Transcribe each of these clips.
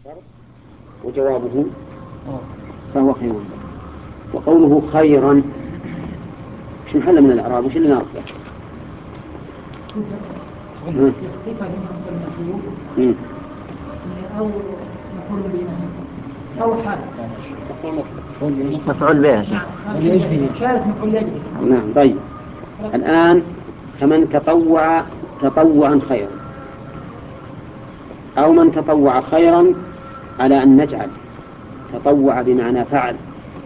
وجوابه فهو خير له. وقوله خيرا مش محل من الإعراب، وش اللي ناقصه؟ أو مفعول به أو حال مفعول به شارك مفعول به. نعم. طيب الآن فمن تطوع تطوعا خيرا، أو من تطوع خيرا على أن نجعل تطوع بمعنى فعل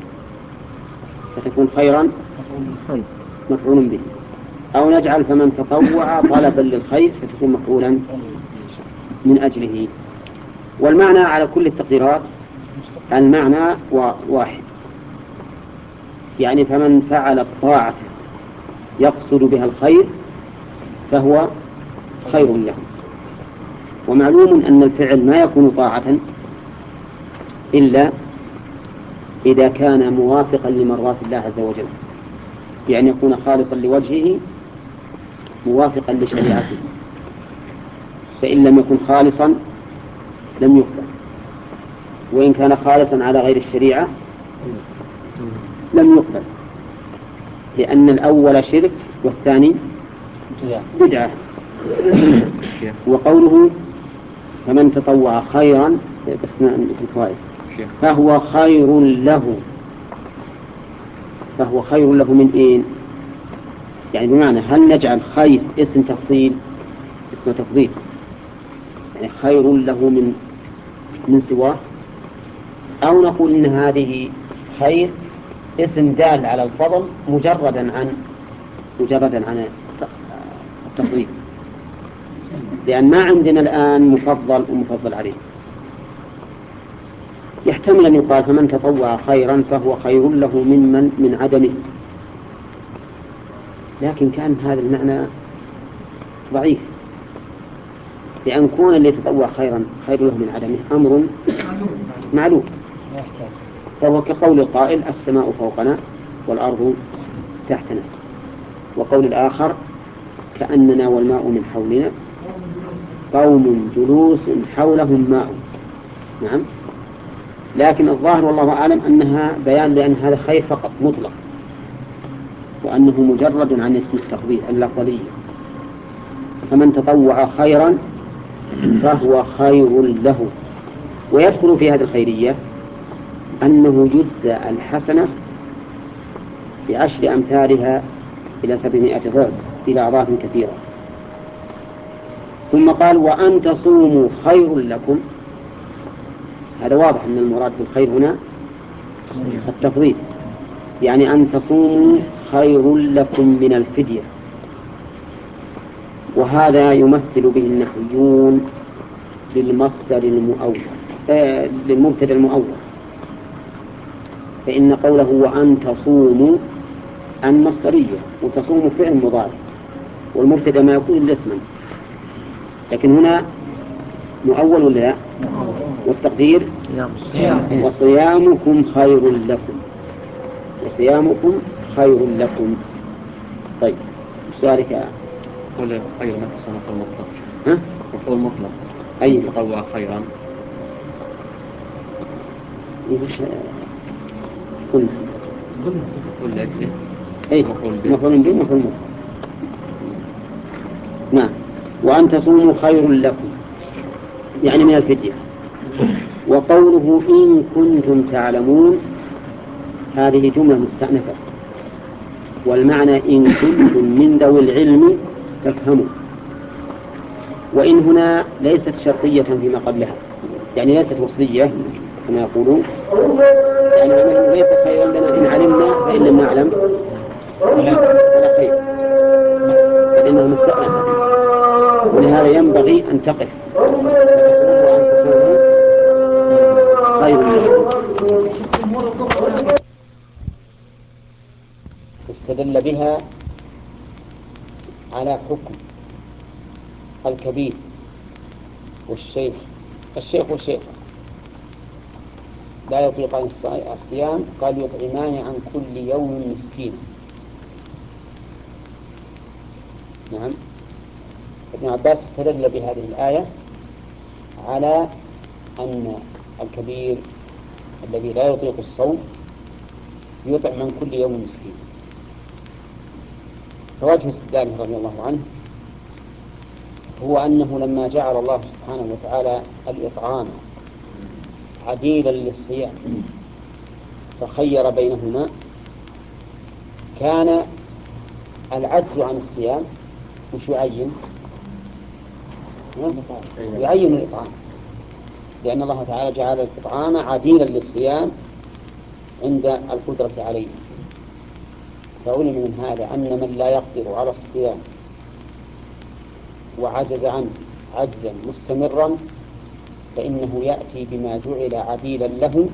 فتكون خيرا مفعول به، أو نجعل فمن تطوع طلبا للخير فتكون مفعولا من أجله. والمعنى على كل التقديرات المعنى واحد، يعني فمن فعل الطاعة يقصد بها الخير فهو خير له. ومعلوم أن الفعل ما يكون طاعة إلا إذا كان موافقا لمرضات الله عز وجل، يعني يكون خالصا لوجهه موافقا لشريعته، فإن لم يكن خالصا لم يقبل، وإن كان خالصا على غير الشريعة لم يقبل، لأن الأول شرك والثاني بدعة. وقوله فمن تطوع خيرا فهو خير له، فهو خير له من إيه؟ يعني بمعنى هل نجعل خير اسم تفضيل، اسم تفضيل يعني خير له من سواه، أو نقول إن هذه خير اسم دال على الفضل مجردا عن التفضيل، لأن ما عندنا الآن مفضل ومفضل عليه. يحتمل أن يقال فمن تطوع خيرا فهو خير له من عدمه، لكن كان هذا المعنى ضعيف، لأن كون اللي يتطوع خيرا خير له من عدمه أمر معلوم، فهو كقول القائل السماء فوقنا والأرض تحتنا، وقول الآخر كأننا والماء من حولنا قوم جلوس حولهم ماء. نعم، لكن الظاهر والله أعلم أنها بيان لأن هذا خير فقط مطلق، وأنه مجرد عن اسم التفضيل اللفظي. فمن تطوع خيرا فهو خير له. ويدخل في هذه الخيرية أنه يجزى الحسنة ب10 أمثالها إلى 700 ضعف إلى أضعاف كثيرة. ثم قال وأن تصوموا خير لكم، هذا واضح أن المراد بالخير هنا التفضيل، يعني أن تصوموا خير لكم من الفدية، وهذا يمثل به النحويون للمصدر المؤول للمبتدأ المؤول، فإن قوله وأن تصوموا عن مصدرية، وتصوموا فعل مضارع والمبتدأ ما يكون إلا اسما، لكن هنا مؤول ولا لا؟ والتقدير وصيامكم خير لكم، وصيامكم خير لكم. طيب سؤالك قل خير ما في صنف المطلق. ها؟ مفعول مطلق أي تطوع خيرا قلنا كل أجله أي مفعول به مفعول مطلق. نعم. وأن تصوموا خير لكم يعني من الفدية. وقوله إن كنتم تعلمون هذه جملة مستأنفة، والمعنى إن كنتم من ذوي العلم تفهموا. وإن هنا ليست شرطية فيما قبلها، يعني ليست وصلية كما يقولون، يعني أنه ليس خيرا لنا إن علمنا فإن لم نعلم فلا خير، فإنها مستأنفة، ولهذا ينبغي أن تقف فتقول وأن تكونوا خير لكم. استدل بها على حكم الكبير والشيخ. الشيخ والشيخة لا يطيقان الصيام قال يطعمان عن كل يوم مسكين. نعم. ابن عباس استدل بهذه الآية على أن الكبير الذي لا يطيق الصوم يطعم من كل يوم مسكين. فوجه استدلاله رضي الله عنه هو أنه لما جعل الله سبحانه وتعالى الإطعام عديلا للصيام فخير بينهما، كان العجز عن الصيام مش يعين الإطعام، لأن الله تعالى جعل الإطعام عديلا للصيام عند القدرة عليه. فعلم من هذا أن من لا يقدر على الصيام وعجز عنه عجزا مستمرا فإنه يأتي بما جعل عديلا له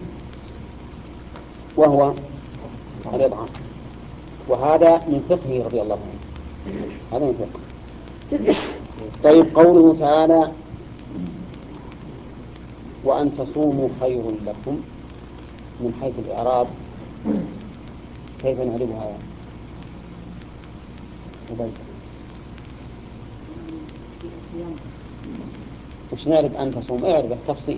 وهو الإطعام. وهذا من فقهه رضي الله عنه، هذا من فقه. طيب قوله تعالى وأن تصوموا خير لكم، من حيث الإعراب كيف نعربها؟ وش نعرف أن تصوم؟ اعرف تفصيلا.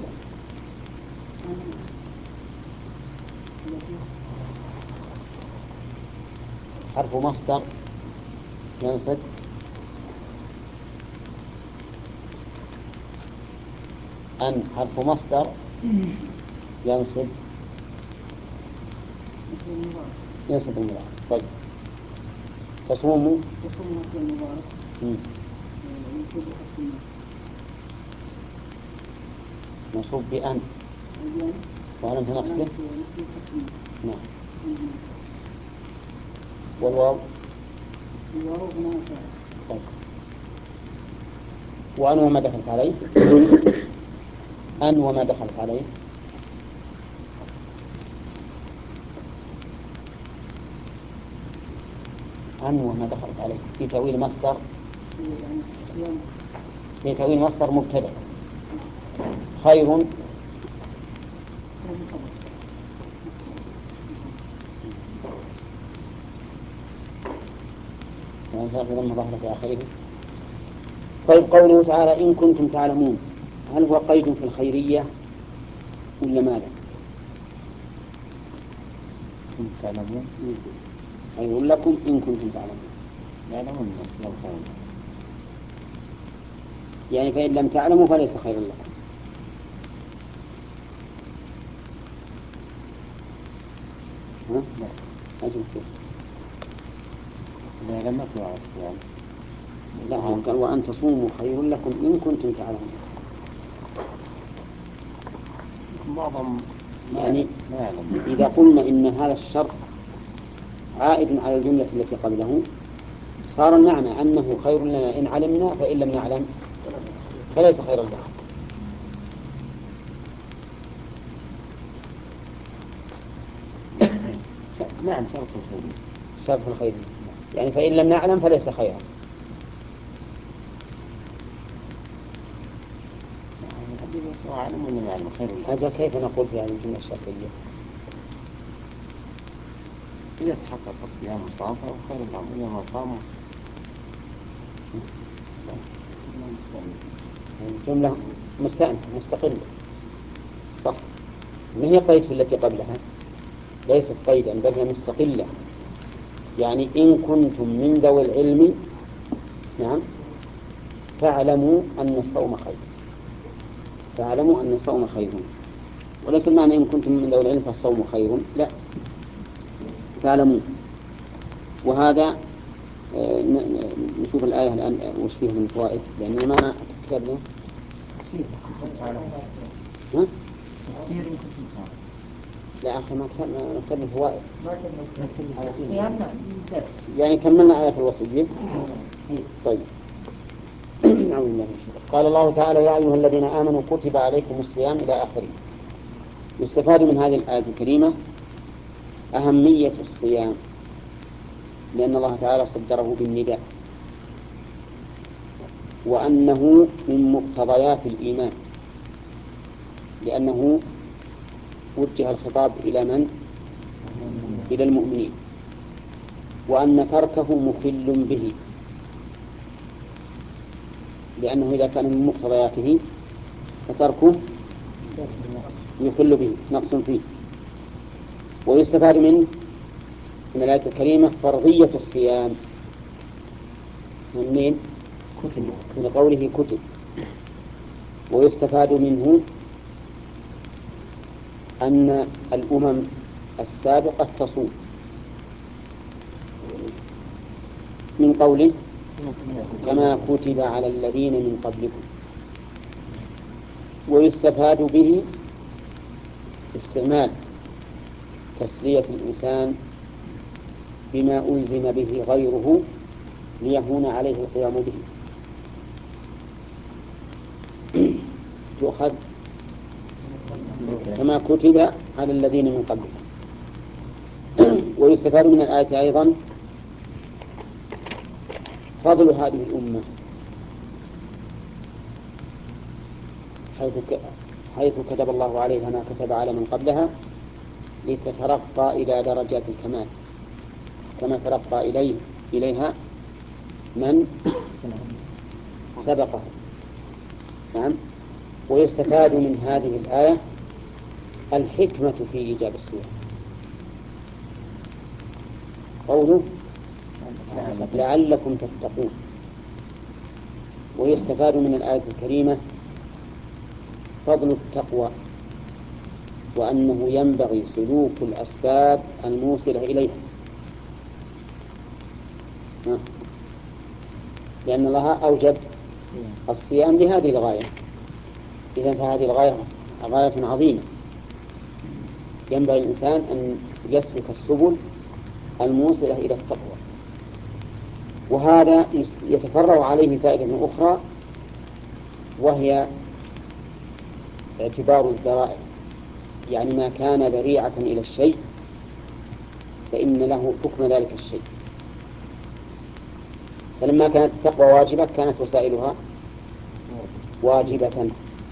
حرف مصدر ينصب أن، حرف مصدر ينصب المضارع. طيب تصوم منصوب بأن وعلم نصبه. نعم. والواو طيب. وأن وما دخلت عليه أن وما دخلت عليه أن وما دخلت عليه في تأويل مصدر، في تأويل مصدر مبتدأ خير لما ظهر في آخره. طيب قوله تعالى إن كنتم تعلمون، هل هو قيد في الخيرية ولا ماذا؟ كنتم تعلمون خير لكم إن كنتم تعلمون، يعلمون يعني فإن لم تعلموا فليس خيرا لكم. لا أجل كيف لا لم أكن على الصيام. لا قال وأن تصوموا خير لكم إن كنتم تعلمون. معظم يعني إذا قلنا إن هذا الشرط عائد على الجملة التي قبله صار المعنى أنه خير لنا إن علمنا، فإن لم نعلم فليس خيرا لنا. نعم شرط الخير يعني فإن لم نعلم فليس خيرا. هذا كيف نقول في هذه الجملة الشرطية؟ إذا تحقق الصيام والصوم فهو خير لهم، إذا ما صاموا الجملة مستأنفة مستقلة صح، ما هي قيد في التي قبلها، ليست قيدا بل هي مستقلة. يعني إن كنتم من ذوي العلم نعم فاعلموا أن الصوم خير، فاعلموا أن الصوم خير، وليس المعنى إن كنتم من ذوي العلم فالصوم خير، لا فاعلموا. وهذا نشوف الآية الآن وش فيها من فوائد، لأن ما كتبنا لا أخي ما كتبنا فوائد، يعني كملنا آية الوصية. طيب قال الله تعالى يا أيها الذين آمنوا كتب عليكم الصيام إلى آخره. يستفاد من هذه الآية الكريمة أهمية الصيام، لأن الله تعالى صدره بالنداء، وأنه من مقتضيات الإيمان، لأنه وجه الخطاب إلى من؟ إلى المؤمنين، وأن تركه مخل به، لأنه إذا كان من مقتضياته فتركه يخل به نقص فيه. ويستفاد من الآية الكريمة فرضية الصيام من قوله كتب. ويستفاد منه أن الأمم السابقة تصوم من قوله كما كتب على الذين من قبلكم. ويستفاد به استعمال تسلية الإنسان بما ألزم به غيره ليهون عليه القيام به. تؤخذ كما كتب على الذين من قبلكم. ويستفاد من الآية أيضا فضل هذه الأمة حيث كتب الله عليها ما كتب على من قبلها لتترقى إلى درجات الكمال كما ترقى إليها من سبقه. نعم. ويستفاد من هذه الآية الحكمة في إيجاب الصيام. قوله لعلكم تتقون. ويستفاد من الآية الكريمة فضل التقوى وأنه ينبغي سلوك الأسباب الموصلة إليها، لأن الله أوجب الصيام لهذه الغاية. إذن فهذه الغاية غاية عظيمة، ينبغي الإنسان أن يسلك السبل الموصلة إلى التقوى. وهذا يتفرع عليه فائدة أخرى، وهي اعتبار الذرائع، يعني ما كان ذريعة إلى الشيء فإن له حكم ذلك الشيء. فلما كانت التقوى واجبة كانت وسائلها واجبة،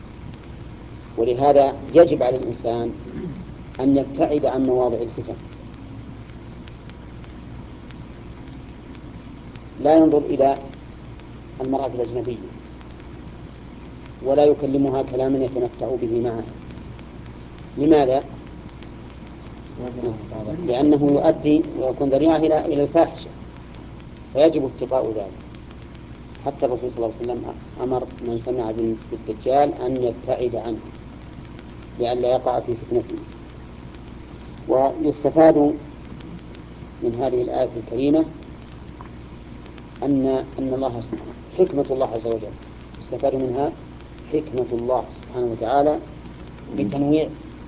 ولهذا يجب على الإنسان أن يبتعد عن مواضع الفتن، لا ينظر إلى المرأة الأجنبية ولا يكلمها كلاما يتمتع به معها. لماذا؟ لأنه يؤدي ويكون ذريعة إلى الفاحشة، فيجب اتقاء ذلك. حتى الرسول صلى الله عليه وسلم أمر من سمع بالدجال أن يبتعد عنه لئلا يقع في فتنته. ويستفاد من هذه الآية الكريمة أن الله حكمة الله عز وجل، يستفاد منها حكمة الله سبحانه وتعالى بتنويع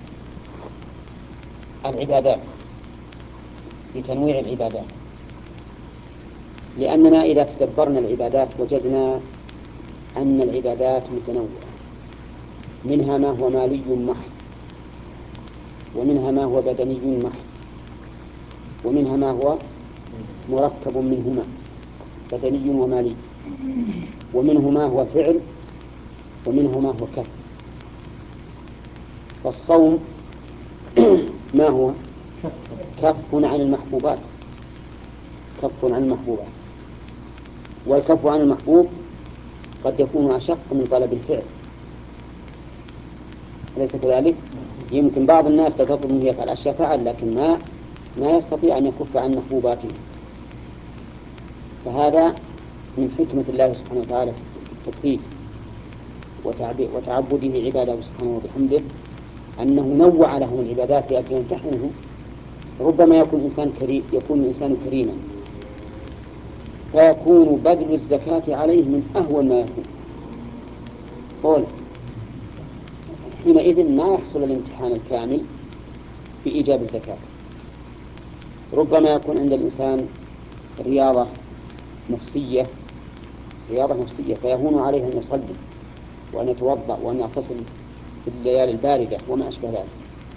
العبادات، لأننا إذا تدبرنا العبادات وجدنا أن العبادات متنوعة، منها ما هو مالي محض، ومنها ما هو بدني محض، ومنها ما هو مركب منهما بدني ومالي، ومنه ما هو فعل، ومنه ما هو كف. فالصوم ما هو كف عن المحبوبات، والكف عن المحبوب قد يكون أشق من طلب الفعل، أليس كذلك؟ يمكن بعض الناس تطلب منه يفعل أشياء فعل، لكن ما يستطيع أن يكف عن محبوباته. فهذا من حكمة الله سبحانه وتعالى في التكليف وتعبده عباده سبحانه وبحمده، أنه نوع لهم العبادات لأجل يمتحنهم. ربما يكون الإنسان كريما فيكون بذل الزكاة عليه من أهون ما يكون، حينئذ ما يحصل الامتحان الكامل بإيجاب الزكاة. ربما يكون عند الإنسان رياضة نفسية فيهون عليه أن يصلي وأن يتوضأ وأن يغتسل في الليالي الباردة وما أشبه ذلك.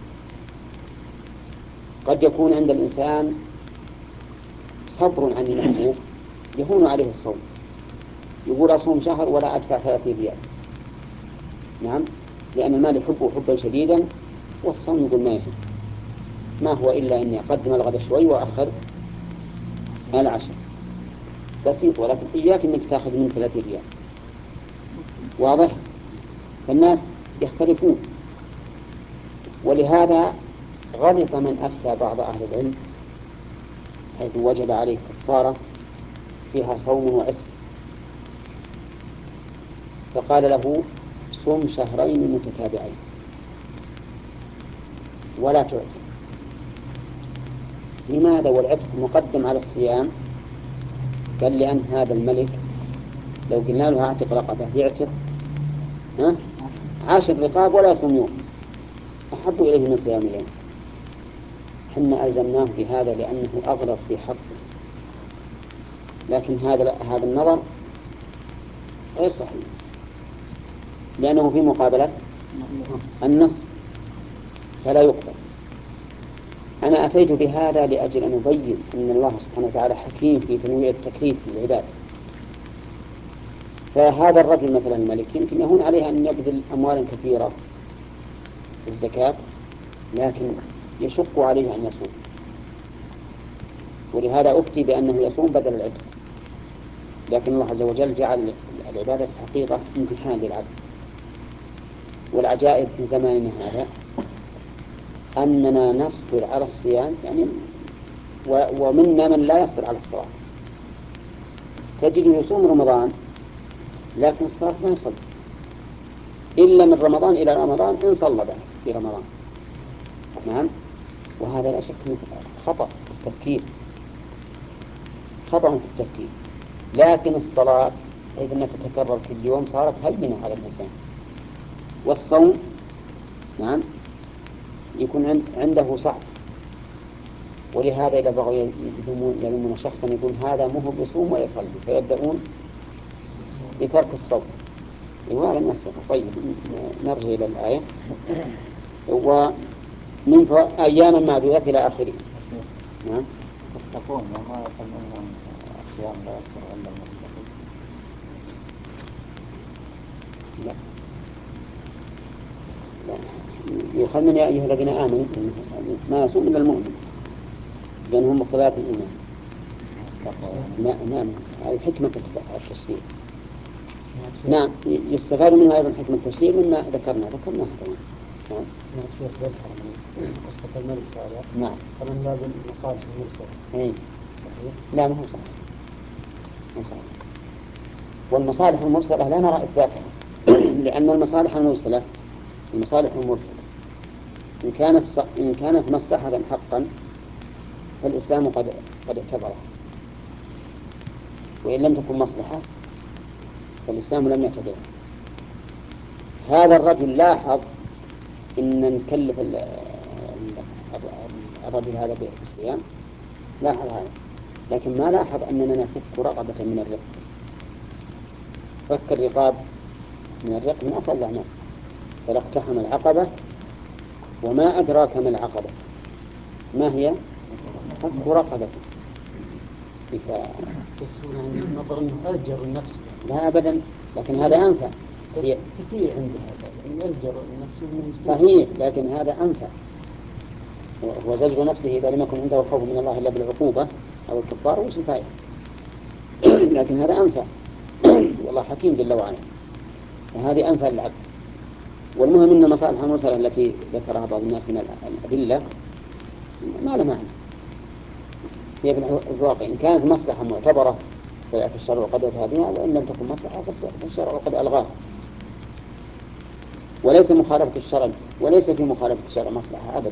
قد يكون عند الإنسان صبر عن المحبوب يهون عليه الصوم، يقول أصوم شهر ولا أدفع 30 ريال. نعم، لأن المال يحبه حبا شديدا، والصوم يقول ما يحب، ما هو إلا أني أقدم الغد شوي وأخر العشاء، بسيط، ولكن إياك أنك تأخذ من 30 ريال. واضح؟ فالناس يختلفون، ولهذا غلط من أفتى بعض أهل العلم حيث وجب عليه كفارة فيها صوم وعتق، فقال له صم شهرين متتابعين ولا تعتق. لماذا والعتق مقدم على الصيام؟ قال لأن هذا الملك لو قلنا له اعتق رقبة يعتق 10 رقاب ولا يصوم يوم أحب إليه من صيام يوم. حنا ألزمناه بهذا لأنه أغلط في حقه، لكن هذا النظر غير صحيح لأنه في مقابلة النص فلا يقبل. أنا أتيت بهذا لأجل أن أبين أن الله سبحانه وتعالى حكيم في تنويع التكليف في العباد. فهذا الرجل مثلا الملك يمكن يهون عليه أن يبذل أموال كثيرة في الزكاة، لكن يشق عليه أن يصوم، ولهذا أفتي بأنه يصوم بدل العتق. لكن الله عز وجل جعل العبادة في الحقيقة امتحان للعبد. والعجائب في زماننا هذا أننا نصبر على الصيام يعني ومنا من لا يصبر على الصلاة. تجده يصوم رمضان لكن الصلاة ما يصلي إلا من رمضان إلى رمضان إن صلى به في رمضان. نعم، وهذا لا شك خطأ في التفكير، خطأ في التفكير. لكن الصلاة إذا أنها تتكرر كل يوم صارت هينة على الإنسان. والصوم نعم يكون عنده صعب، ولهذا إذا بغوا يلمون شخصا يقول هذا مو بيصوم ولا يصلي فيبدأون بترك الصوم. وهذا النص. طيب نرجع إلى الآية. ومن أيام معدودات إلى آخره. نعم. تتقون وما يسمونهم الصيام لا يكثر إلا المتقين. لا يقال من يا أيها الذين آمنوا ما يصوم إلا المؤمن لأنهم مقتضيات الإيمان. نعم هذه حكمة التشريع. نعم يستفاد منها أيضا حكمة التشريع مما ذكرناها طبعا. نعم. شيخ يذكر من قصة الملك هذا. نعم. فمن باب المصالح المرسلة. إيه. صحيح؟ لا ما هو صحيح. مو صحيح. والمصالح المرسلة لا نرى إثباتها لأن المصالح المرسلة إن كانت مصلحة حقا فالإسلام قد اعتبرها، وإن لم تكن مصلحة فالإسلام لم يعتبرها. هذا الرجل لاحظ إن نكلف الرجل هذا بالصيام، لاحظ هذا، لكن ما لاحظ أننا نفك رقبة من الرق. فك الرقاب من الرق من أفضل الأعمال. فلاقتحم العقبة وما أدراك ما العقبة، ما هي؟ فك رقبة. تسهل عن النظر أنه أزجر النفس. لا أبدا، لكن هذا أنفع. كثير عند هذا يعني أزجر النفس. صحيح، لكن هذا أنفع. وزجر نفسه إذا لم يكن عنده خوف من الله إلا بالعقوبة أو الكفار وش الفائدة؟ لكن هذا أنفع. والله حكيم جل وعلا، وهذه أنفع للعبد. والمهم أن المصالح المرسلة التي ذكرها بعض الناس من الأدلة ما لها معنى. هي في الواقع إن كانت مصلحة معتبرة في الشرع قد بها، وإن لم تكن مصلحة فالشرع قد ألغاها. وليس في مخالفة الشرع مصلحة أبدا.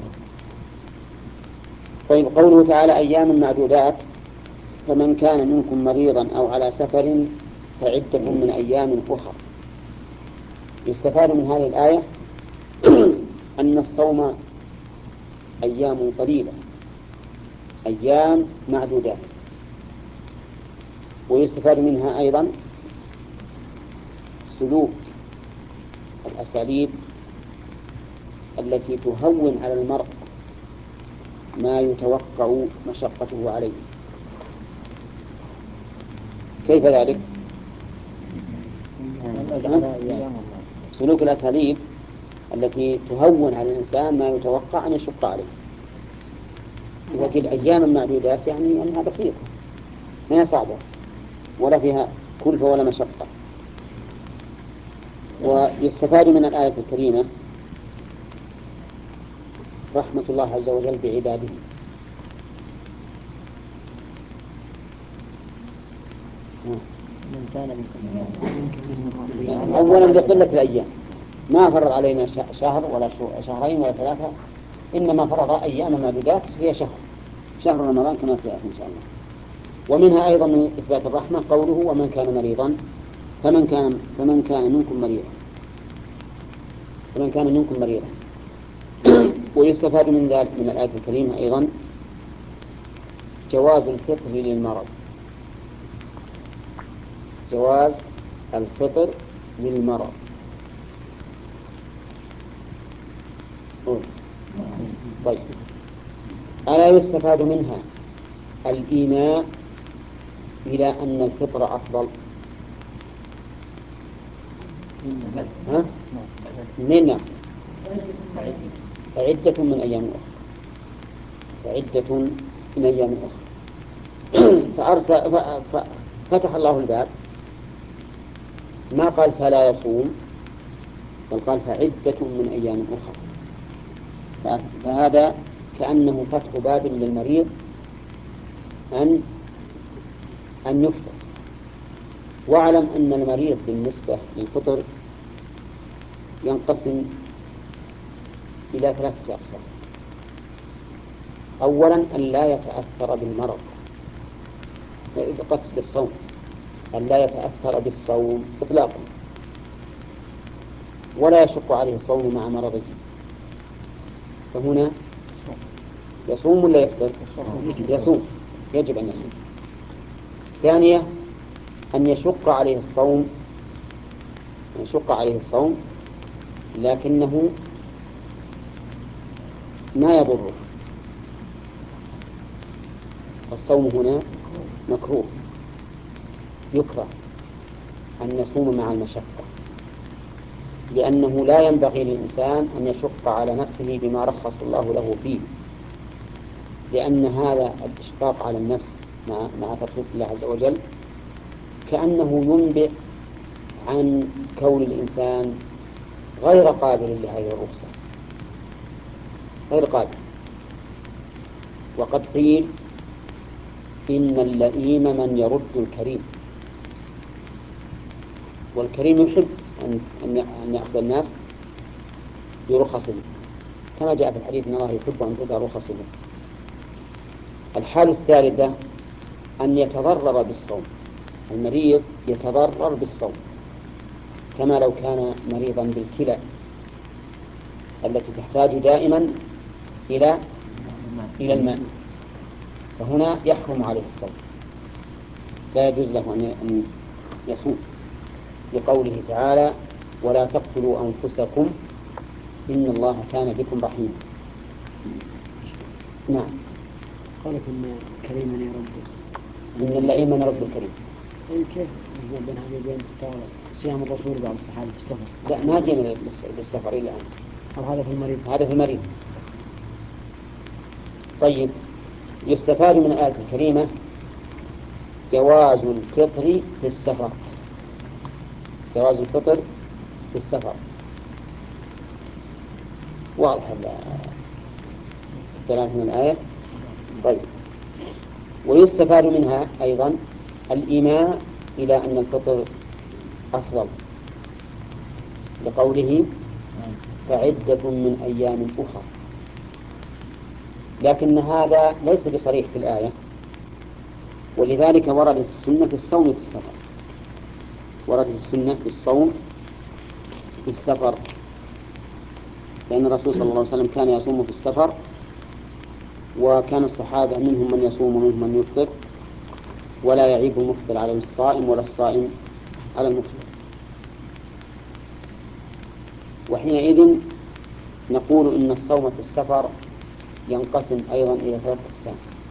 طيب قوله تعالى أيام معدودات، فمن كان منكم مريضا أو على سفر فعدة من أيام أخر. يستفاد من هذه الآية أن الصوم أيام قليلة، أيام معدودات. ويستفاد منها أيضا سلوك الأساليب التي تهون على المرء ما يتوقع مشقته عليه. كيف ذلك؟ سلوك الأساليب التي تهون على الإنسان ما يتوقع أن يشق عليه. إذا كنت أياما معدودات يعني أنها بسيطة ما هي صعبة ولا فيها كلفة ولا مشقة. ويستفاد من الآية الكريمة رحمة الله عز وجل بعباده. أولا بقلة الأيام، ما فرض علينا شهر ولا شهرين ولا ثلاثة، إنما فرض أيام معدودات هي شهر رمضان كما سيأتي إن شاء الله. ومنها أيضا من إثبات الرحمة قوله ومن كان مريضا فمن كان منكم مريضا. ويستفاد من ذلك من الآية الكريمة أيضا جواز الفطر للمرض، جواز الفطر للمرض. طيب، ألا يستفاد منها الإيماء إلى أن الفطر أفضل؟ منين؟ فعدة من أيام أخرى. فتح الله الباب، ما قال فلا يصوم، بل قال فعدة من أيام أخرى. فهذا كأنه فتح باب للمريض أن يفطر. واعلم أن المريض بالنسبة للفطر ينقسم إلى 3 أقسام. أولا أن لا يتأثر بالمرض، قصد بالصوم، أن لا يتأثر بالصوم إطلاقا ولا يشق عليه الصوم مع مرضه، فهنا يصوم ولا يفطر؟ يصوم، يجب أن يصوم. ثانيا أن يشق عليه الصوم لكنه ما يضره، الصوم هنا مكروه، يكره أن يصوم مع المشقة، لأنه لا ينبغي للإنسان أن يشق على نفسه بما رخص الله له فيه، لأن هذا الإشفاق على النفس مع ترخيص الله عز وجل كأنه ينبئ عن كون الإنسان غير قابل لهذه الرخصة، غير قابل. وقد قيل إن اللئيم من يرد الكريم، والكريم يحب أن يأخذ الناس برخصه، كما جاء في الحديث إن الله يحب أن تؤتى رخصه. الحالة الثالثة أن يتضرر بالصوم، المريض يتضرر بالصوم كما لو كان مريضا بالكلى التي تحتاج دائما إلى الماء، فهنا يحرم عليه الصوم، لا يجوز له أن يصوم، لقوله تعالى ولا تقتلوا أنفسكم إن الله كان بكم رحيما. نعم. قالك إن كريما يرد، إن اللئيم من رب الكريم. كيف نجمع بين هذه وبين صيام الرسول بعض الصحابة في السفر؟ لا، ما جينا للسفر إلا الآن. أو هذا في المريض؟ هذا في المريض. طيب، يستفاد من الآية الكريمة جواز الفطر في السفر، جواز الفطر في السفر. واضح الدلالة من الآية. طيب، ويستفاد منها أيضا الإيماء إلى أن الفطر أفضل، لقوله فعدة من أيام أخرى، لكن هذا ليس بصريح في الآية، ولذلك وردت السنة في الصوم في السفر، وردت السنة في الصوم في السفر، لأن الرسول صلى الله عليه وسلم كان يصوم في السفر، وكان الصحابة منهم من يصوم ومنهم من يفطر، ولا يعيب المفطر على الصائم ولا الصائم على المفطر. وحينئذ نقول إن الصوم في السفر ينقسم أيضا إلى 3 أقسام.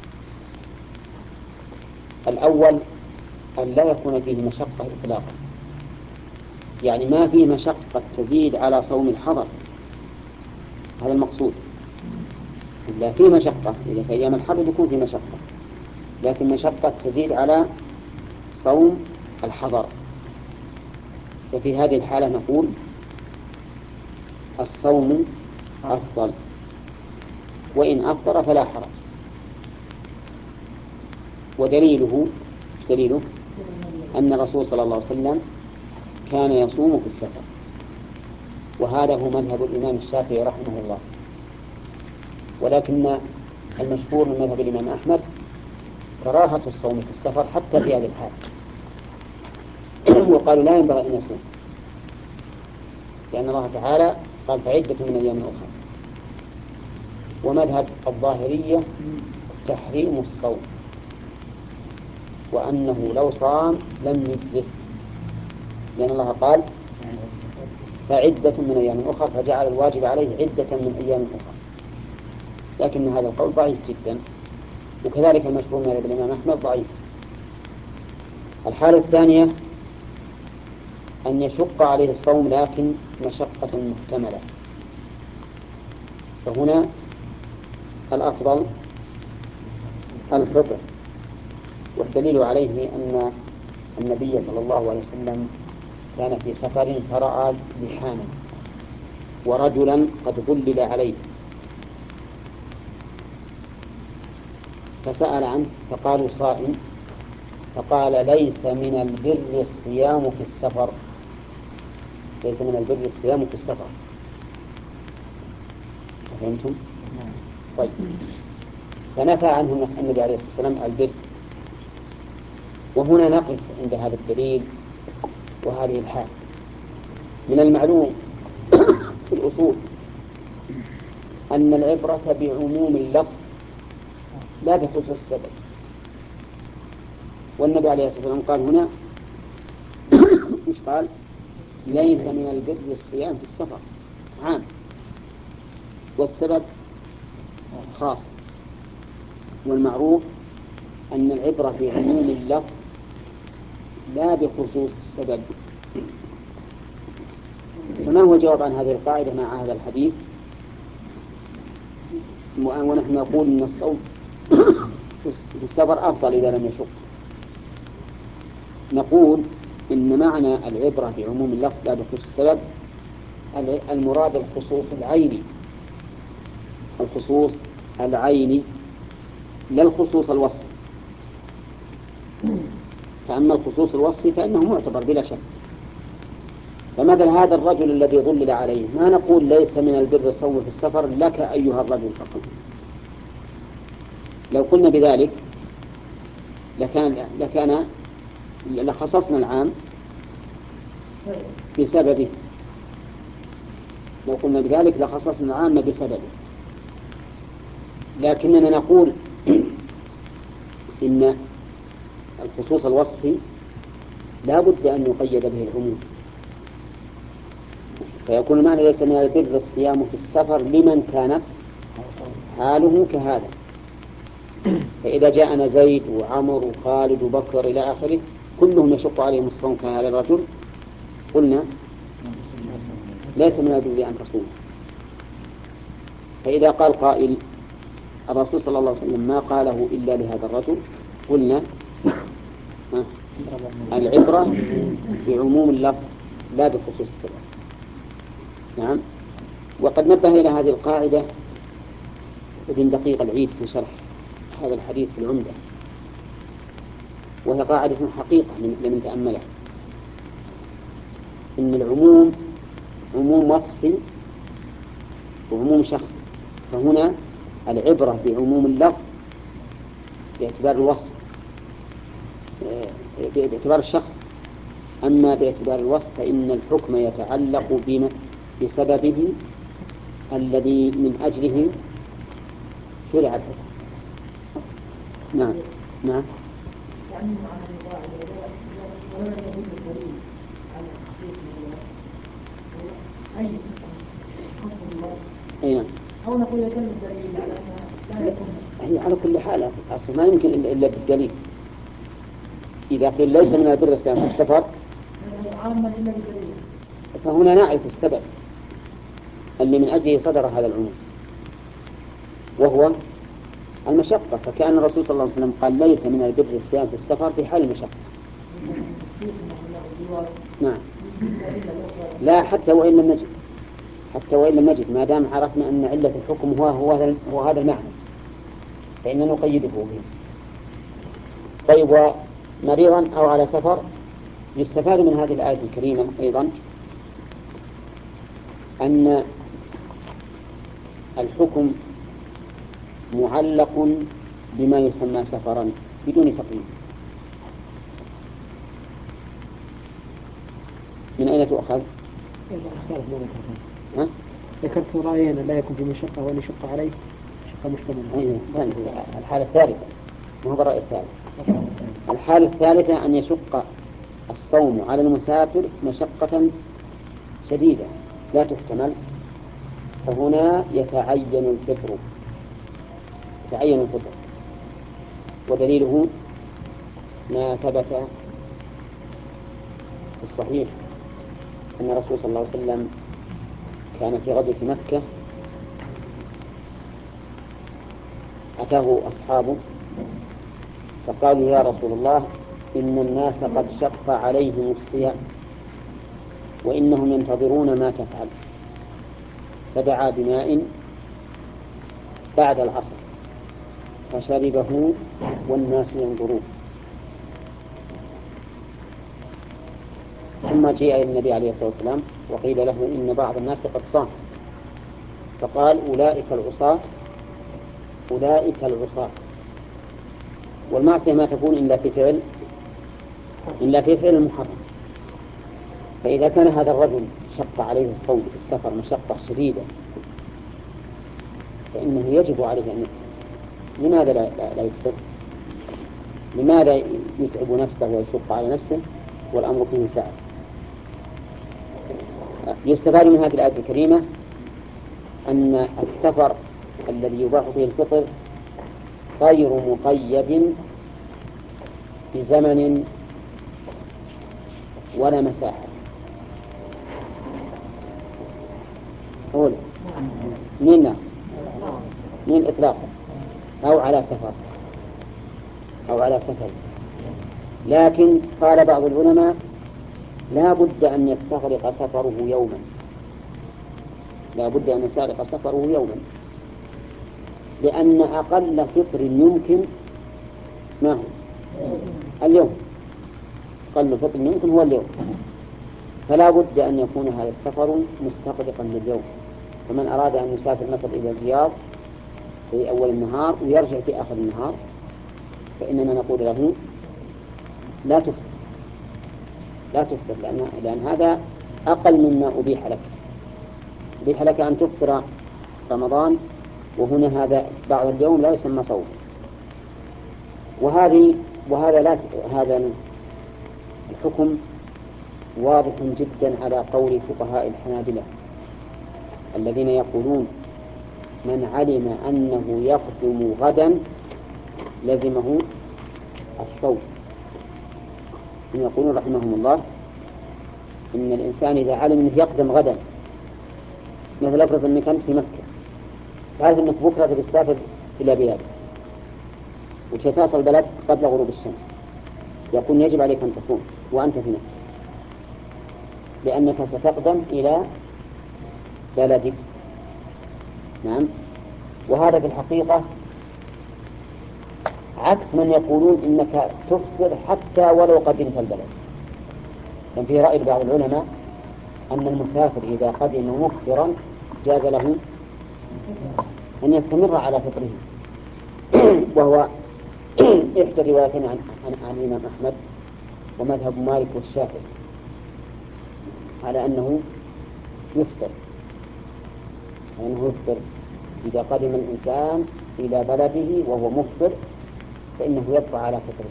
الأول أن لا يكون فيه مشقة إطلاقا، يعني ما فيه مشقة تزيد على صوم الحضر، هذا المقصود. لا فيه مشقة، إذا في أيام الحر يكون فيه مشقة، لكن مشقة تزيد على صوم الحضر، ففي هذه الحالة نقول الصوم أفضل. وإن أفطر فلا حرج. ودليله أن الرسول صلى الله عليه وسلم كان يصوم في السفر، وهذا هو مذهب الإمام الشافعي رحمه الله، ولكن المشهور من مذهب الإمام أحمد كراهة الصوم في السفر حتى في هذه الحال، وقالوا لا ينبغي أن يصوم، لأن الله تعالى قال فعدة من أيام أخرى. ومذهب الظاهرية تحريم الصوم، وأنه لو صام لم يجزه، لأن الله قال فعدة من أيام أخرى، فجعل الواجب عليه عدة من أيام أخرى. لكن هذا القول ضعيف جدا، وكذلك المشهور من الإمام أحمد ضعيف. الحالة الثانية أن يشق عليه الصوم لكن مشقة محتملة، فهنا الأفضل الفطر. والدليل عليه أن النبي صلى الله عليه وسلم كان في سفر فرأى لحانا ورجلا قد ظلل عليه، فسأل عنه فقالوا صائم، فقال ليس من البر الصيام في السفر، ليس من البر الصيام في السفر. فهمتم؟ طيب، فنفى عنه النبي عليه الصلاة والسلام البر. وهنا نقف عند هذا الدليل وهذه الحال. من المعلوم في الأصول أن العبرة بعموم اللفظ لا بخصوص السبب، والنبي عليه الصلاة والسلام قال هنا إيش قال؟ ليس من البر الصيام في السفر، عام، والسبب خاص. والمعروف أن العبرة بعموم اللفظ لا بخصوص السبب. فما هو الجواب عن هذه القاعدة مع هذا الحديث؟ ونحن نقول أن الصوم في السفر أفضل إذا لم يشق. نقول إن معنى العبرة بعموم اللفظ لا بخصوص السبب المراد الخصوص العيني، الخصوص العيني لا الخصوص الوصفي. فأما الخصوص الوصفي فإنه معتبر بلا شك. فمثل هذا الرجل الذي ظلل عليه ما نقول ليس من البر الصوم في السفر لك أيها الرجل فقط. لو قلنا بذلك لخصصنا العام بسببه، لو قلنا بذلك لخصصنا العام بسببه. لكننا نقول إن الخصوص الوصفي لا بد أن يقيد به العموم، فيكون المعنى ليس من البر الصيام في السفر لمن كانت حاله كهذا. فإذا جاءنا زيد وعمر وخالد وبكر إلى آخره كلهم يشق عليهم الصوم كهذا الرجل، قلنا ليس من البر أن تصوم. فإذا قال قائل الرسول صلى الله عليه وسلم ما قاله إلا لهذا الرجل، قلنا العبرة بعموم اللفظ لا بخصوص السبب. نعم. وقد نبه إلى هذه القاعدة ابن دقيق العيد في شرح هذا الحديث في العمدة، وهي قاعدة حقيقة لمن تأمله، إن العموم عموم وصف وعموم شخص. فهنا العبرة بعموم اللفظ باعتبار الوصف باعتبار الشخص، أما باعتبار الوصف فإن الحكم يتعلق بسببه الذي من أجله شرع الحكم. نعم. نعم. يعني معنى القاعدة ولم يكن الدليل على تخصيص أي حكم الله. أي نعم. أو نقول يدل الدليل على أنها لا يكون. هي على كل حال أصلا ما يمكن إلا بالدليل. إذا قيل ليس من البر الصيام في السفر عاما إلا بالدليل، فهنا نعرف السبب اللي من أجله صدر هذا العموم وهو المشقة. فكان الرسول صلى الله عليه وسلم قال ليس من البر الصيام في السفر في حال المشقة. نعم. لا حتى وإن لم نجد، حتى وإن لم نجد، ما دام عرفنا أن علة الحكم هو هذا المعنى فإننا نقيده به. طيب، ومريضا أو على سفر، يستفاد من هذه الآية الكريمة أيضا أن الحكم معلق بما يسمى سفرا بدون تقييد. من أين تؤخذ؟ ذكرت رأيين، لا يكون في مشقة وأن يشق عليه شقة محتملة. الحالة الثالثة، ما هو الرأي الثالث. الحالة الثالثة أن يشق الصوم على المسافر مشقة شديدة لا تحتمل، فهنا يتعين الفطر. ودليله ما ثبت في الصحيح أن الرسول صلى الله عليه وسلم كان في غزوة مكة، أتاه أصحابه فقالوا يا رسول الله إن الناس قد شق عليهم الصيام وإنهم ينتظرون ما تفعل، فدعا بماء بعد العصر فشربه والناس ينظرون. ثم جاء إلى النبي عليه الصلاة والسلام وقيل له إن بعض الناس قد صام، فقال أولئك العصاة. والمعصية ما تكون إلا في فعل المحرم. فإذا كان هذا الرجل شق عليه الصوم في السفر مشقة شديدة فإنه يجب عليه أن يفطر. لماذا لا يفطر؟ لماذا يتعب نفسه ويشق على نفسه والأمر فيه سعة؟ يستفاد من هذه الآية الكريمة أن السفر الذي يباح فيه الفطر غير مقيد بزمن ولا مساحة. قول من إطلاق أو على سفر. لكن قال بعض العلماء لا بد أن يستغرق سفره يوما، لأن أقل فطر يمكن ما هو اليوم، أقل فطر يمكن هو اليوم، فلا بد أن يكون هذا السفر مستغرقا لليوم. فمن أراد أن يسافر مثلا إلى الرياض في أول النهار ويرجع في آخر النهار فإننا نقول له لا تفطر لأن هذا أقل مما أبيح لك أن تفطر رمضان، وهنا هذا بعض اليوم لا يسمى صوم. هذا الحكم واضح جدا على قول فقهاء الحنابلة الذين يقولون من علم أنه يقدم غدا لزمه الصوم. يقولون رحمهم الله إن الإنسان إذا علم أنه يقدم غدا، مثل أفرض أنك أنت في مكة تعرف أنك بكرة تسافر إلى بلاد وتصل البلد قبل غروب الشمس، يقول يجب عليك أن تصوم وأنت في مكة، لأنك ستقدم إلى بلدك. نعم. وهذا في الحقيقة عكس من يقولون إنك تفطر حتى ولو قدمت البلد. كان في رأي بعض العلماء أن المسافر إذا قدم مفطرا جاز له أن يستمر على فطره، وهو إحدى الروايتين عن الإمام أحمد ومذهب مالك والشافعي على أنه يفطر إذا قدم الإنسان إلى بلده وهو مفطر فإنه يبقى على فطره.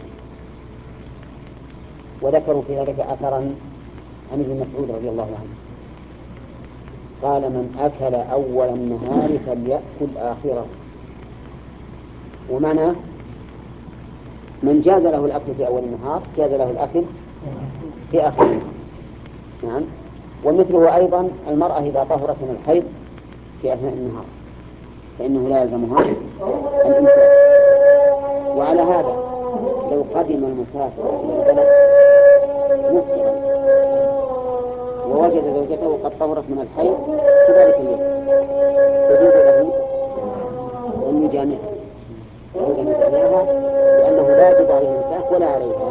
وذكروا في ذلك أثرا عن ابن مسعود رضي الله عنه قال من أكل أول النهار فليأكل آخره. ومعنى من جاز له الأكل في أول النهار جاز له الأكل في آخر النهار. نعم. ومثله أيضا المرأة إذا طهرت من الحيض في أثناء النهار فإنه لا يلزمها الإمساك. وعلى هذا لو قدم المسافر إلى البلد مفطرا ووجد زوجته قد طهرت من الحيض في ذلك اليوم يجوز له أن يجامعها لأنه لا يجب عليه الإمساك ولا عليها.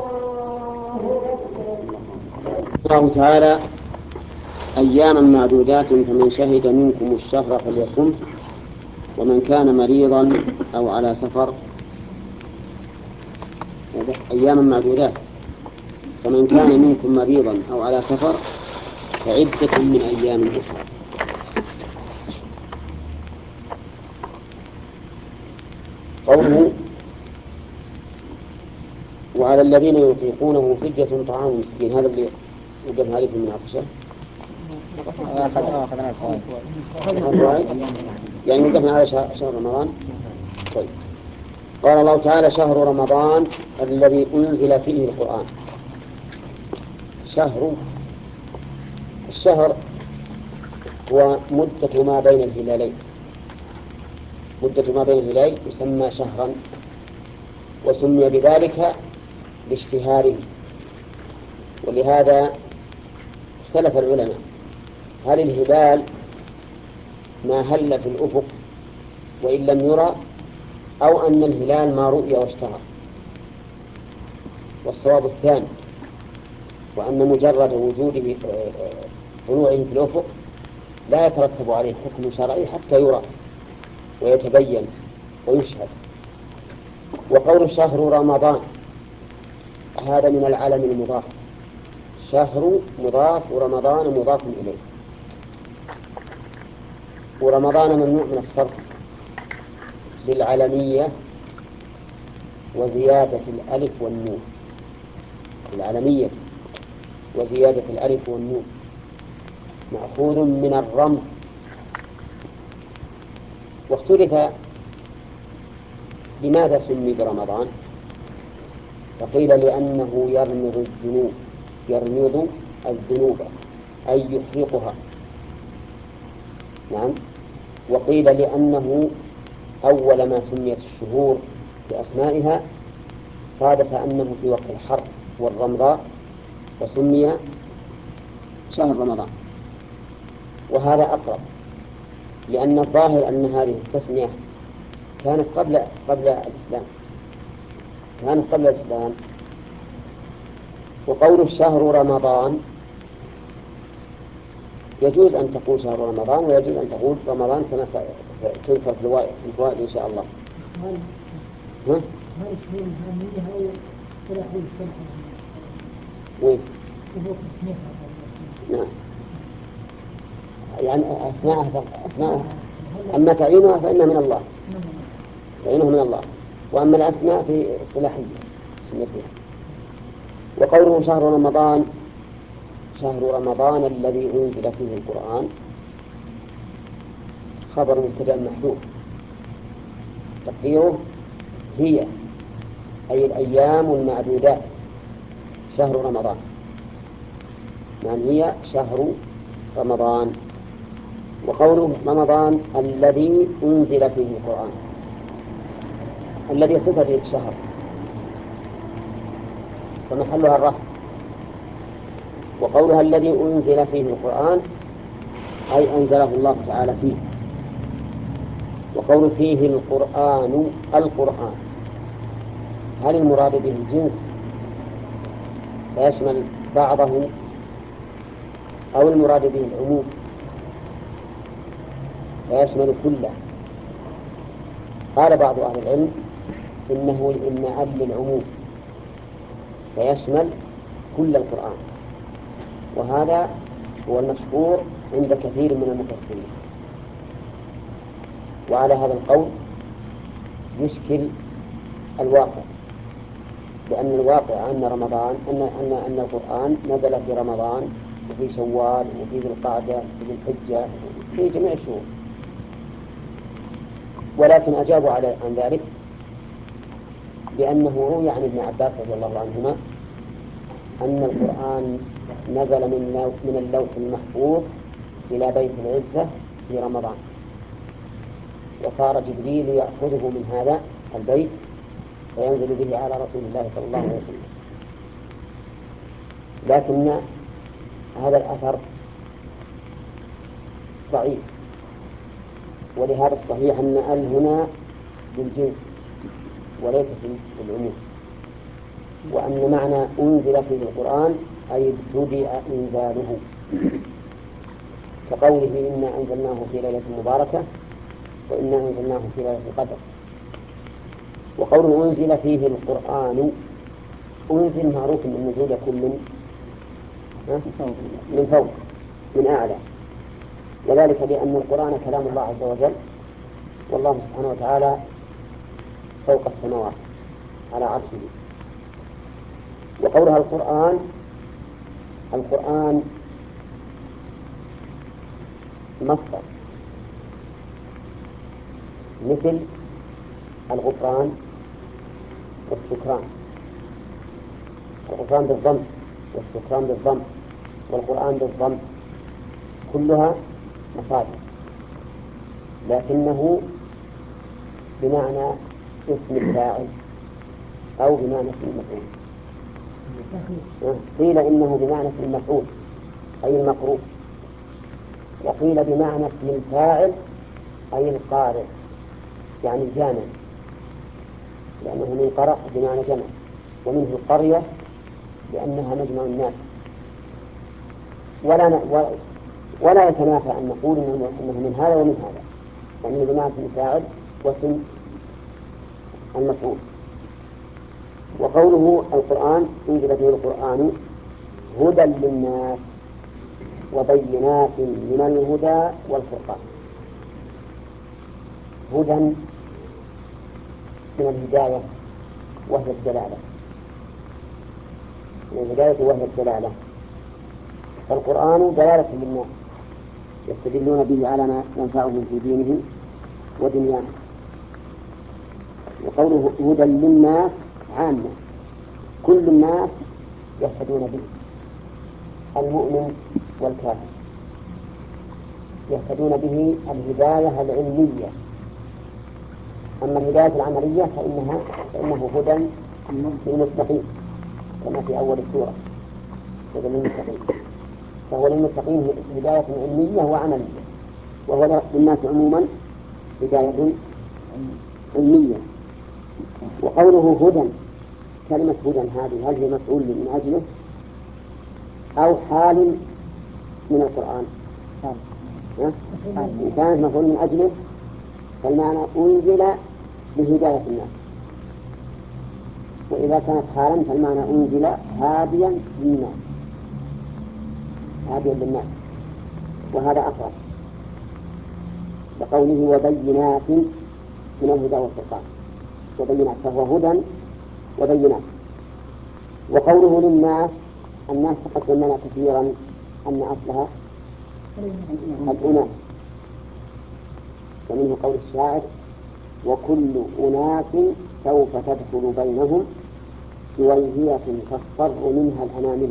الله تعالى أياما معدودات فمن شهد منكم الشهر فليصم ومن كان مريضا أو على سفر. أياما معدودات فمن كان منكم مريضا أو على سفر فعدة من أيام أخرى. قوله وعلى الذين يطيقونه فدية طعام مسكين، هذا اللي وقف عليه في المناقشة. أخذنا الفوائد. يعني وقفنا على شهر رمضان. طيب. قال الله تعالى شهر رمضان الذي أنزل فيه القرآن. الشهر هو مدة ما بين الهلالين، مدة ما بين الهلالين يسمى شهرا، وسمي بذلك لاشتهاره. ولهذا اختلف العلماء هل الهلال ما هل في الأفق وإن لم يرى أو أن الهلال ما رؤي واشتهر. والصواب الثاني، وأن مجرد وجوده طلوعه في الأفق لا يترتب عليه حكم شرعي حتى يرى ويتبين ويشهد. وقول شهر رمضان هذا من العلم المضاف، شهر مضاف ورمضان مضاف إليه، ورمضان ممنوع من الصرف للعلمية وزيادة الألف والنون، العلمية وزيادة الألف والنون مأخوذ من الرمز. واختلف لماذا سمي برمضان، فقيل لأنه يرمض الذنوب أي يحرقها. نعم. وقيل لأنه أول ما سميت الشهور بأسمائها صادف أنه في وقت الحر والرمضاء وسمي شهر رمضان. وهذا أقرب، لأن الظاهر أن هذه التسمية كانت قبل الإسلام. وقول الشهر رمضان يجوز أن تقول شهر رمضان ويجوز أن تقول رمضان كما ستذكر في الفوائد إن شاء الله. هل الشهور الهامية أو ثلاثين سنة؟ وين؟ نعم، يعني أسماءها أما تعيينها فإنها من الله، وأما الأسماء في اصطلاحية سمي فيها. وقوله شهر رمضان الذي أنزل فيه القرآن خبر مبتدأ محذوف تقديره هي أي الأيام المعدودات شهر رمضان، يعني هي شهر رمضان. وقوله رمضان الذي أنزل فيه القرآن، الذي صفة للشهر فمحلها الرفع. وقولها الذي أنزل فيه القرآن أي أنزله الله تعالى فيه. وقول فيه القرآن هل المراد به الجنس فيشمل بعضه أو المراد به العموم فيشمل كله؟ قال بعض أهل العلم إن للعموم فيشمل كل القرآن، وهذا هو المشهور عند كثير من المفسرين. وعلى هذا القول يشكل الواقع، لأن الواقع أن القرآن نزل في رمضان وفي شوال وفي ذي القعدة وفي ذي الحجة وفي جميع الشهور. ولكن أجابوا عن ذلك بأنه روي عن ابن عباس رضي الله عنهما أن القرآن نزل من اللوح المحفوظ إلى بيت العزة في رمضان، وصار جبريل يأخذه من هذا البيت وينزل به على رسول الله صلى الله عليه وسلم. لكن هذا الأثر ضعيف، ولهذا الصحيح أن ال هنا للجنس وليس في العموم، وأن معنى أنزل فيه القرآن أي ابتدأ إنزاله، كقوله إنا أنزلناه في ليلة مباركة وإنا أنزلناه في ليلة القدر. وقوله أنزل فيه القرآن، أنزل معروف أن النزول يكون من فوق من أعلى، وذلك لأن القرآن كلام الله عز وجل، والله سبحانه وتعالى فوق السماوات على عرشه. وقولها القرآن مصدر مثل الغفران والسكران، الغفران بالضم والسكران بالضم والقرآن بالضم، كلها مصادر، لكنه بمعنى اسم الفاعل أو بمعنى اسم المفعول. قيل إنه بمعنى اسم المفعول أي المقروء، وقيل بمعنى اسم الفاعل أي القارئ يعني الجامع، لأنه من قرأ بمعنى جمع، ومنه القرية لأنها مجمع الناس. ولا يتنافى أن نقول إنه من هذا ومن هذا، يعني بمعنى اسم الفاعل واسم المفعول. وقوله القرآن أنزل فيه القرآن هدى للناس وبينات من الهدى والفرقان. هدى من الهداية وهي الدلالة، من الهداية وهي الدلالة، فالقرآن دلالة للناس يستدلون به على ما ينفعهم في دينهم ودنياهم. وقوله هدى للناس عامة، كل الناس يهتدون به، المؤمن والكافر يهتدون به الهداية العلمية. أما الهداية العملية فإنه هدى للمتقين كما في أول السورة، هدى للمتقين، فهو للمتقين هداية علمية وعملية، وهو للناس عموما هداية علمية. وقوله هدى، كلمة هدى هذه هل هي مفعول من أجله أو حال من القرآن؟ إن كانت مفعول من أجله فالمعنى أنزل لهداية الناس، وإذا كانت حالا فالمعنى أنزل هاديا للناس، هاديا للناس، وهذا أقرب لقوله وبينات من الهدى والفرقان، وبينات فهو هدى وبينات. وقوله للناس، الناس تقدم لنا كثيرا أن أصلها الأناس، ومنه قول الشاعر وكل أناس سوف تدخل بينهم سويهية تصفر منها الأنامل.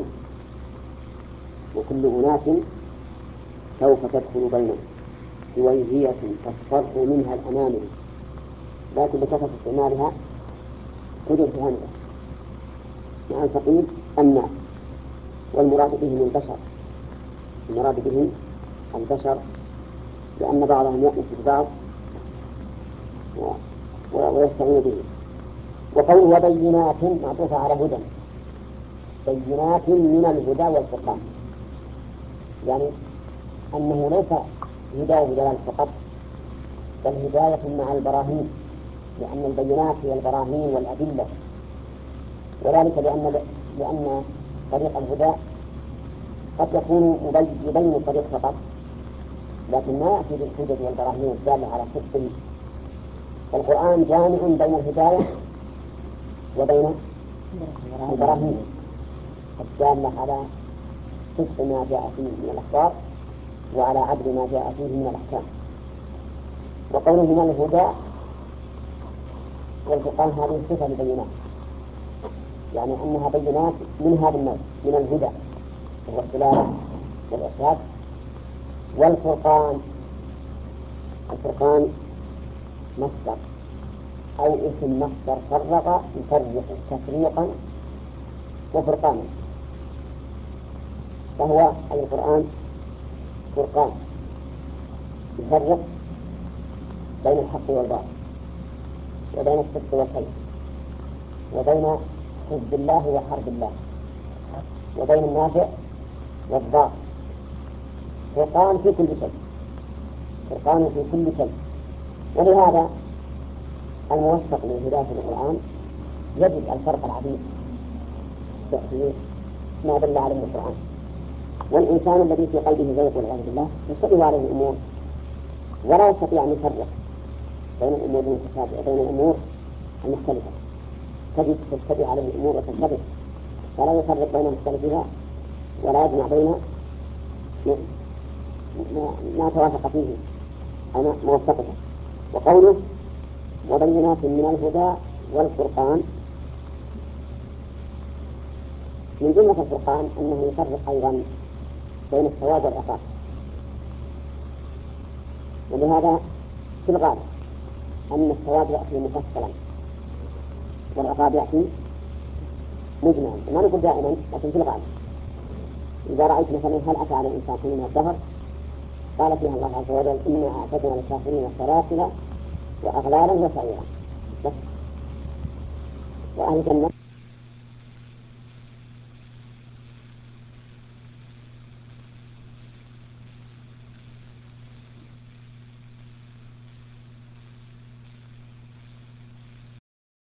وكل أناس سوف تدخل بينهم سويهية تصفر منها الأنامل، لكن بكثرة استعمالها قدر في همزة مع الفقير الناس، والمراد بهم البشر، المراد بهم البشر لأن بعضهم يأنس ببعض ويستعين به. وقوله وبينات معطوفة على هدى، بينات من الهدى والفرقان، يعني أنه ليس هداية دلالة فقط بل هداية مع البراهين، لأن البينات هي البراهين والأدلة، وذلك لأن طريق الهدى قد يكون يبين الطريق فقط لكن ما يأتي بالحجج والبراهين الدالة على صدقه. فالقرآن جامع بين الهداية وبين البراهين الدالة على صدق ما جاء فيه من الأخبار وعلى عدل ما جاء فيه من الأحكام. وقوله من الهدى والفرقان هذه صفة لبينات، يعني أنها بينات من هذا النوع من الهدى وهو الدلالة والإرشاد. والفرقان، الفرقان مصدر أو اسم مصدر فرق يفرق تفريقا وفرقانا، فهو القرآن فرقان يفرق بين الحق والباطل، وبين الصدق والكذب، وبين حزب الله وحرب الله، وبين النافع والضار. فرقان في كل شيء، فرقان في كل شيء. ولهذا الموفق لهداية القرآن يجد الفرق العظيم في ما دل عليه القرآن. والإنسان الذي في قلبه زيغ والعياذ بالله تشتبه عليه الأمور ولا يستطيع أن يفرق بين الأمور المتشابهة وبين الأمور المختلفة، تجد تشتبه عليه الأمور وتنتبه ولا يفرق بين مختلفها ولا يجمع بين ما توافق فيه أو موفقه. وقوله وبينات من الهدى والفرقان، من جملة الفرقان أنه يفرق أيضا بين الثواب والعقاب. ولهذا في الغالب أن الثواب يأتي مفصلا والعقاب يأتي مجمعا، ما نقول دائما لكن في الغالب. إذا رأيت مثلا هل أتى على الإنسان حين من الدهر قال فيها الله عز وجل إنا أعتدنا للكافرين سلاسل وأغلالا وسعيرا، وأهل الجنة